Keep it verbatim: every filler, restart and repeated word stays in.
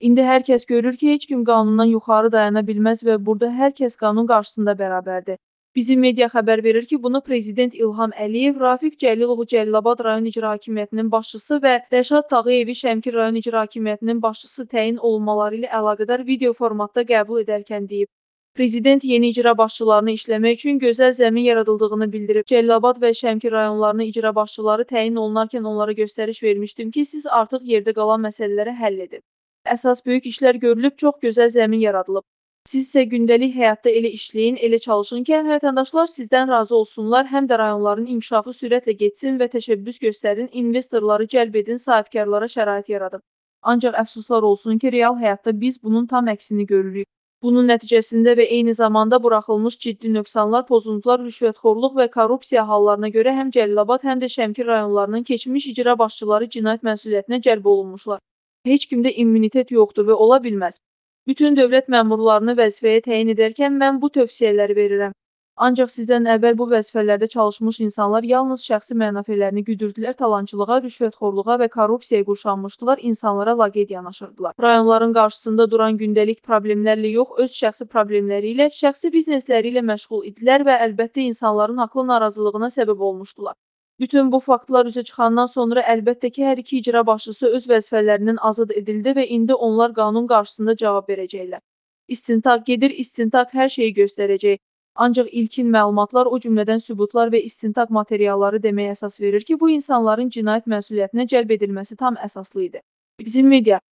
İndi hər kəs görür ki, heç kim qanundan yuxarı dayana bilməz və burada hər kəs qanun qarşısında bərabərdir. Bizim media xəbər verir ki, bunu Prezident İlham Əliyev, Rafiq Cəlilovu Cəlilabad rayon icra hakimiyyətinin başçısı və Rəşad Tağıyevi Şəmkir rayon icra hakimiyyətinin başçısı təyin olunmaları ilə əlaqədar video formatda qəbul edərkən deyib. Prezident yeni icra başçılarını işləmək üçün gözəl zəmin yaradıldığını bildirib. Cəlilabad və Şəmkir rayonlarının icra başçıları təyin olunarkən onlara göstəriş vermişdim ki, siz artıq yerdə qalan məsələləri həll edin. Əsas böyük işlər görülüb, çox gözəl zəmin yaradılıb. Siz isə gündəlik həyatda elə işləyin, elə çalışın ki, həm vətəndaşlar sizdən razı olsunlar, həm də rayonların inkişafı sürətlə getsin və təşəbbüs göstərin, investorları cəlb edin, sahibkarlara şərait yaradın. Ancaq əfsuslar olsun ki, real həyatda biz bunun tam əksini görürük. Bunun nəticəsində və eyni zamanda buraxılmış ciddi nöqsanlar, pozuntular, rüşvətxorluq və korrupsiya hallarına görə həm Cəlilabad, həm də Şəmkir rayonlarının keçmiş icra başçıları cinayət məsuliyyətinə cəlb olunmuşlar. Heç kimdə immunitet yoxdur və ola bilməz. Bütün dövlət məmurlarını vəzifəyə təyin edərkən mən bu tövsiyələri verirəm. Ancaq sizdən əvvəl bu vəzifələrdə çalışmış insanlar yalnız şəxsi mənafələrini güdürdülər, talançılığa, rüşvətxorluğa və korrupsiyaya qurşanmışdılar, insanlara laqeyd yanaşırdılar. Rayonların qarşısında duran gündəlik problemlərlə yox, öz şəxsi problemləri ilə, şəxsi biznesləri ilə məşğul idilər və əlbəttə insanların haqlı narazılığına səbəb olmuşdular. Bütün bu faktlar üzə çıxandan sonra əlbəttə ki, hər iki icra başçısı öz vəzifələrindən azad edildi və indi onlar qanun qarşısında cavab verəcəklər. İstintaq gedir, istintaq hər şeyi göstərəcək. Ancaq ilkin məlumatlar, o cümlədən sübutlar və istintaq materialları deməyə əsas verir ki, bu insanların cinayət məsuliyyətinə cəlb edilməsi tam əsaslı idi. Bizim media